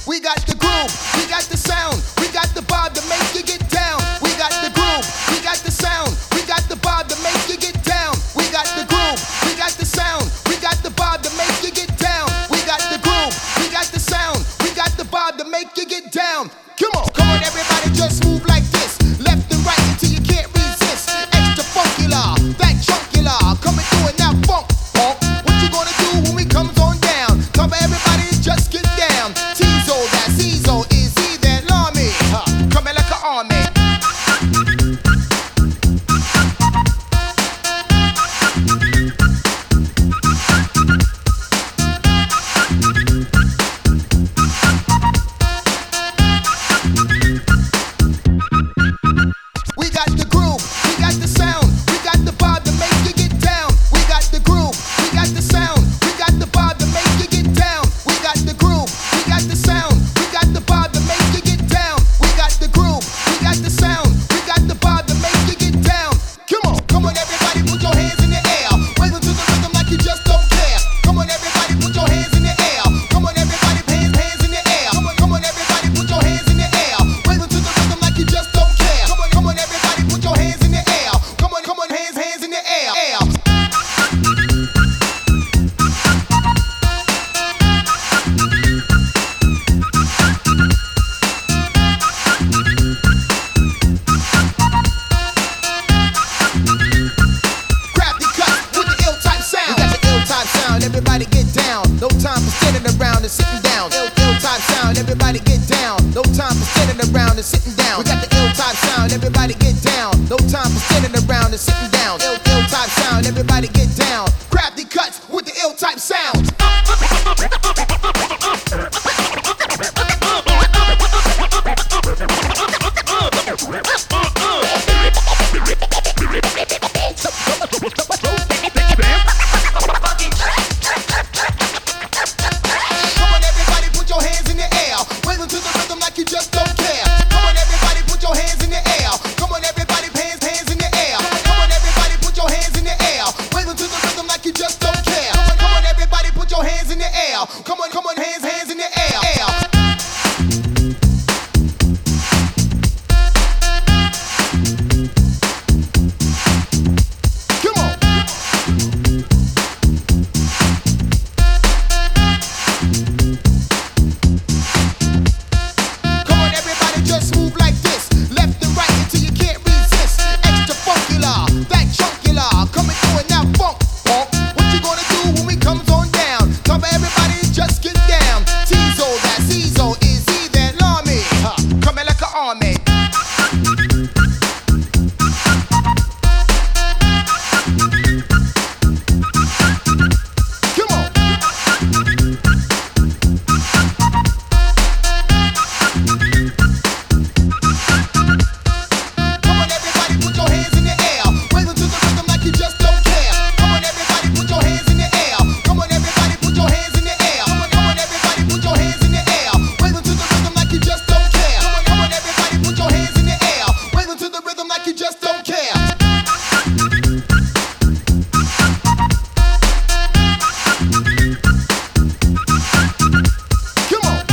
We got the groove, we got the sound, we got the vibe to make you get down. We got the groove, we got the sound, we got the vibe to make you get down. We got the groove, we got the sound, we got the vibe to make you get down. We got the groove, we got the sound, we got the vibe to make you get down. Come on everybody, just move like this, left and right until you can't resist. Extra funky la, that chunky la, coming through in that funk. What you gonna do when we comes on down? Come on everybody, just get down. Tizo, that Cizo, is he that Lamy? Coming like an army. We got the groove, we got the sound, we got the vibe to make you get down. We got the groove, we got the sound, we got the vibe to make you get down. We got the groove, we got the sound, we got the vibe to make you get down. We got the groove, we got the sound, we got the vibe to make you get down. Come on everybody, put your hands in the air, wave to the rhythm like you just don't care. Come on everybody, put your hands in the air. Come on everybody, hands in the air. Come on everybody, put your hands in the air, wave to the rhythm like you just don't care. Come on everybody, put your hands in the air. Come on, hands in the air. Grab the cut with the ill type sound. We got the ill type sound, everybody get down. No time for standing around and sitting down. Ill type sound, everybody get down. No time for standing around and sitting down. We got the ill type sound, everybody get down. No time for standing around and sitting down. Ill type sound, everybody get down. Grab the cuts with the ill type sound. Come on everybody, put your hands in the air, waving to the rhythm like you just don't care. Come on everybody, put your hands in the air. Come on everybody, hands in the air. Come on everybody, put your hands in the air, waving to the rhythm like you just don't care. Come on everybody, put your hands in the air. Come on, hands in the air. Come on. Come on everybody, just move like this, left and right until you can't resist. Extra funky la, that chunky la, coming through in that funk. What you gonna do when we comes on down? Come on everybody, just get down. Tizo, that Cizo, is he that Lamy? Coming like an army. Come on. Come on everybody, put your hands in the air, waving to the rhythm like you just don't care. Come on everybody, put your hands in the air. Come on everybody, put your hands in the air. Come on everybody, put your hands in the air, waving to the rhythm like you just don't care. Come on everybody, put your hands in the air, waving to the rhythm like you just don't care. Come on.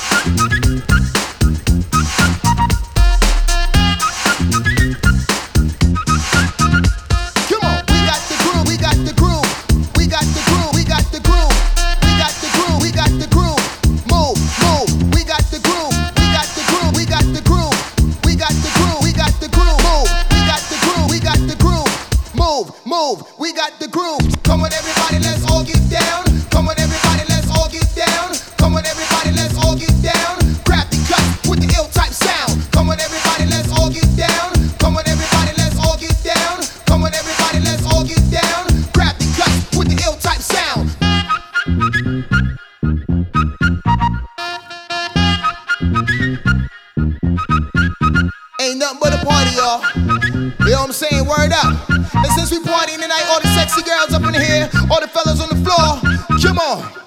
Come on, we got the groove, we got the groove, we got the groove, we got the groove, we got the groove, we got the groove. Move, we got the groove, we got the groove, we got the groove, we got the groove, we got the groove. Move, we got the groove, we got the groove. Move, we got the groove. Come on everybody, let's all get down. Come on everybody, let's all get down. Come on everybody, let's all get down. Grab the cut with the ill type sound. Come on everybody, let's all get down. Come on everybody, let's all get down. Come on everybody, let's all get down. Grab the cut with the ill type sound. Ain't nothing but a party, y'all. You know what I'm saying? Word up. And since we partying tonight, all the sexy girls up in here, all the fellas on the floor, come on.